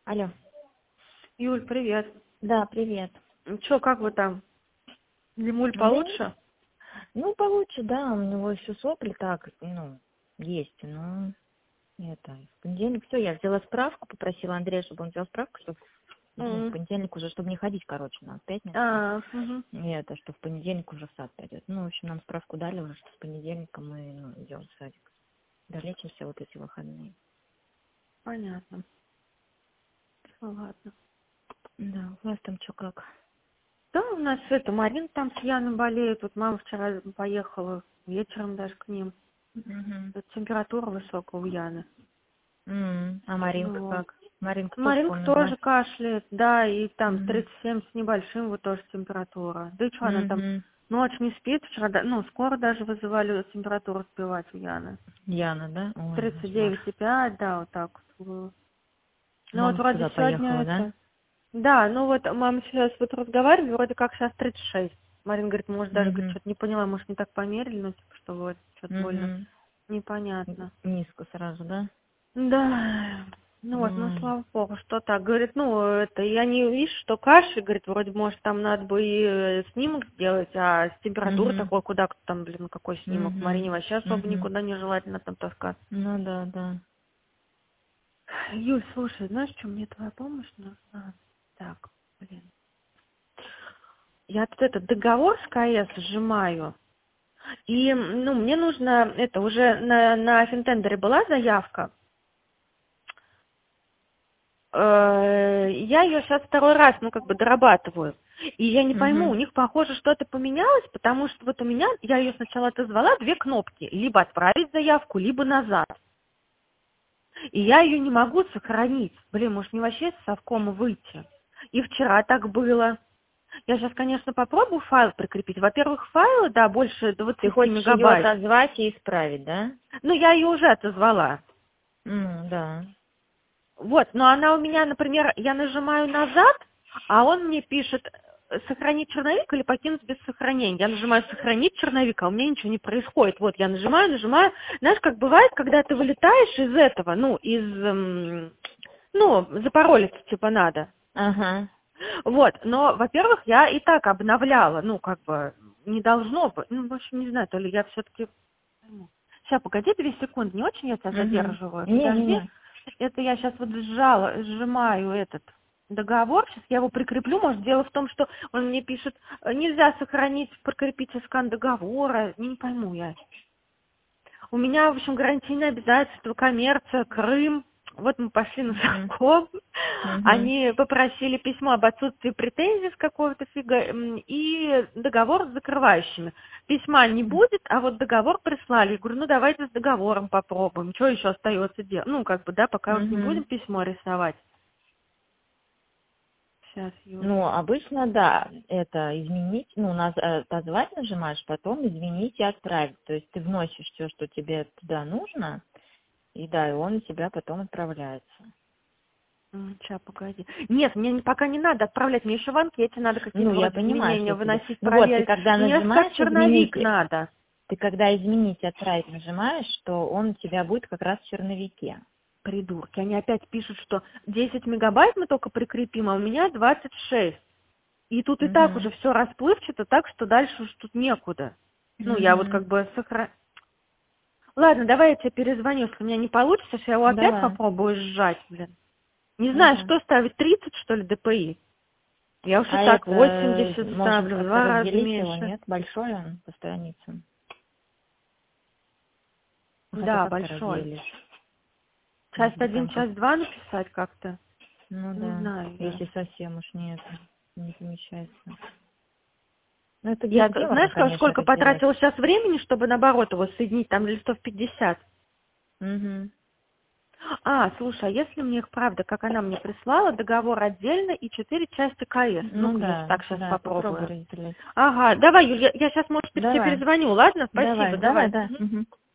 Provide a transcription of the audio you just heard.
Алло. Юль, привет. Да, привет. Чё, как вы там? Лимуль Да, получше? ну, получше, да, у него еще сопли так, есть, но это, в понедельник все, я взяла справку, попросила Андрея, чтобы он взял справку, чтобы в М. понедельник уже, чтобы не ходить, короче, на пятницу, Мгм. и это, что в понедельник уже в сад пойдет. Ну, в общем, нам справку дали уже, что с понедельника мы идем в садик. Долечимся вот эти выходные. Понятно. Ну, ладно. Да, у вас там что как? Да, у нас это, Марин там с Яной болеет. Вот мама вчера поехала вечером даже к ним. Угу. Тут температура высокая у Яны. А Маринка Вот. как? Маринка тоже, Маринка помню, тоже да? кашляет, да, и там Угу. 37 с небольшим вот тоже температура. Да и что, она там Угу. ночь не спит, вчера, скоро даже вызывали температуру сбивать у Яны. Яна, да? Ой, кошмар. 39,5, да, вот так вот было. Ну вот Мама вроде туда сегодня поехала, да? это... Да, ну вот мама сейчас вот разговаривали, вроде как сейчас 36. Марина говорит, может даже, говорит, Угу. что-то не поняла, может не так померили, ну типа, что вот что-то больно Угу. непонятно. Низко сразу, да? Да, ну вот, ну Ой. слава богу, что так. Говорит, ну это, я не вижу, что кашель, говорит, вроде, может, там надо бы и снимок сделать, а с температурой Угу. такой, куда там, блин, какой снимок? Угу. Марине вообще особо Угу. никуда не желательно там таскаться. Ну да, да. Юль, слушай, знаешь, что мне твоя помощь нужна? Так, блин. Я тут этот договор с КС сжимаю, и, ну, мне нужно, это, уже на Финтендере была заявка, я ее сейчас второй раз, ну, как бы дорабатываю, и я не пойму, у Угу. них, похоже, что-то поменялось, потому что вот у меня, я ее сначала отозвала, две кнопки, либо отправить заявку, либо назад, и я ее не могу сохранить, блин, может, мне вообще с совкома выйти, и вчера так было. Я сейчас, конечно, попробую файл прикрепить. Во-первых, файлы, да, больше Ты 20 хочешь ее мегабайт. отозвать и исправить, да? Ну, я ее уже отозвала. Да. Вот, но она у меня, например, я нажимаю назад, а он мне пишет сохранить черновик или покинуть без сохранения. Я нажимаю сохранить черновик, а у меня ничего не происходит. Вот, я нажимаю. Знаешь, как бывает, когда ты вылетаешь из этого, запаролиться типа надо. Ага. Вот, но, во-первых, я и так обновляла, ну, как бы, не должно быть, ну, в общем, не знаю, то ли я все-таки... Сейчас, погоди 2 секунды, не очень я тебя Угу. задерживаю, подожди. Не-не-не. Это я сейчас вот сжимаю этот договор, сейчас я его прикреплю, может, дело в том, что он мне пишет, нельзя сохранить, прикрепить скан договора, не пойму я. У меня, в общем, гарантийные обязательства, коммерция, Крым. Вот мы пошли на Угу. совком. Угу. Они попросили письмо об отсутствии претензий с какого-то фига и договор с закрывающими. Письма не будет, а вот договор прислали. Я говорю, ну давайте с договором попробуем. Что еще остается делать? Ну, как бы, да, пока уж не Угу. будем письмо рисовать. Сейчас, Юль. Ну, обычно, да, это изменить, отозвать нажимаешь, потом изменить и отправить. То есть ты вносишь все, что тебе туда нужно, и да, и он у тебя потом отправляется. Сейчас, погоди. Нет, мне пока не надо отправлять, мне еще в анкете надо какие-то Ну, я вроде понимаю, изменения что тебе... выносить, Ну вот, ты проверить. когда Мне как нажимаешь изменить, черновик надо. ты когда изменить и отправить нажимаешь, что он у тебя будет как раз в черновике. Придурки. Они опять пишут, что 10 мегабайт мы только прикрепим, а у меня 26. И тут и так Угу. уже все расплывчато, так что дальше уж тут некуда. Ну, я вот Угу. как бы Ладно, давай я тебе перезвоню, если у меня не получится, я его опять Давай. попробую сжать, блин. Не знаю, Ага. что ставить, 30, что ли, DPI? Я уж и А так это, 80 может, ставлю, в как-то 2 раза разделить его, меньше. нет? Большой он по страницам. Ну, хотя Да, как ты большой. разделишь? Часть Если 1, там как... часть 2 написать как-то? Ну Не да, знаю я. если совсем уж не помещается. Ну, это Я, дело, знаешь, конечно, сколько разделять. потратила сейчас времени, чтобы наоборот его соединить, там листов 50. Угу. Слушай, а если мне их правда, как она мне прислала, договор отдельно и 4 части КС? Ну Ну-ка, я да, так сейчас да, попробуй попробую. разделить. Ага, давай, Юль, я сейчас, может, тебе Давай, перезвоню, ладно? Спасибо, давай, давай. да. Мгм. Мгм.